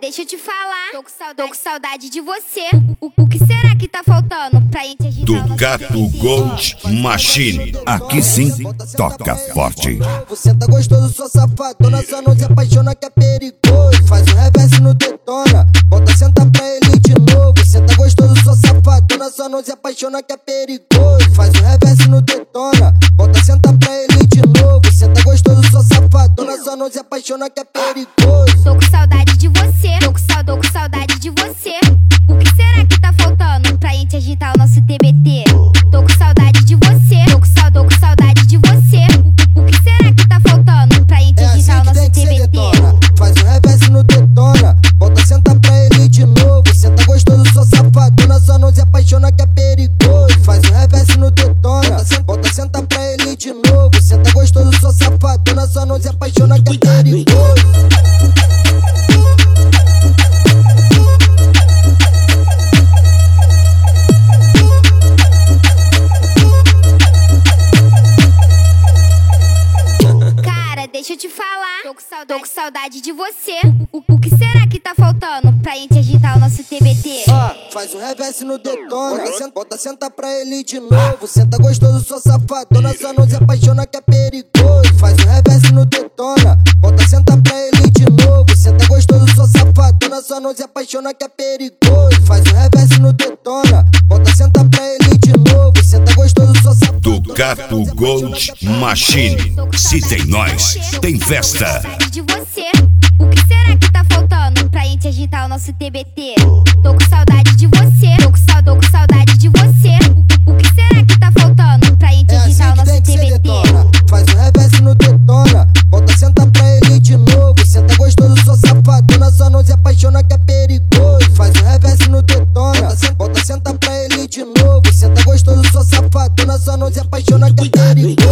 deixa eu te falar. Tô com saudade de você. O que será que tá faltando pra gente agitar o nosso Ducato Gold Machine. Aqui sim, toca forte. Você tá gostoso, sua safadona. Só não se apaixona que é perigoso. Faz um reverse no detona. Volta, senta pra ele de novo. Você tá gostoso, sua safadona. Só não se apaixona que é perigoso. Faz um reverse no detona. Volta, senta pra ele de novo. Você tá gostoso, sua safadona. Só não se apaixona que é perigoso. Tô com saudade de você. Tô com saudade de você. O que será que tá faltando pra gente agitar o nosso TBT? Tô com saudade de você. Tô com saudade de você. O que será que tá faltando pra gente agitar o nosso TBT? Faz um reverse no detona. Volta, senta pra ele de novo. Você tá gostoso, sua safadona. Só não se apaixona que é perigoso. Faz um reverse no detona. Volta, senta pra ele de novo. Você tá gostoso, sua safadona. Só não se apaixona que é perigoso. Deixa eu te falar, tô com saudade de você. O que será que tá faltando pra gente agitar o nosso TBT? Faz um reverse no detona. Volta, senta pra ele de novo. Senta gostoso, sua safadona. Só não se apaixona que é perigoso. Faz um reverse no detona. Volta, senta pra ele de novo. Senta gostoso, sua safadona. Só não se apaixona que é perigoso. Faz um reverse no detona. Volta, senta pra ele de novo. Senta gostoso, sua safadona. Ducato Gold Machine. Se tem nós, tem festa. De você. O que será que tá faltando pra gente agitar o nosso TBT? Tô com saudade de você. Tô com saudade de você. O que será que tá faltando pra gente agitar o nosso TBT? Faz um reverse no detona. Volta, senta pra ele de novo. Senta gostoso, sua safadona. Só não se apaixona que é perigoso. Faz um reverse no detona. Volta, senta pra ele de novo. Senta gostoso, sua safadona. Só não se apaixona que é perigoso.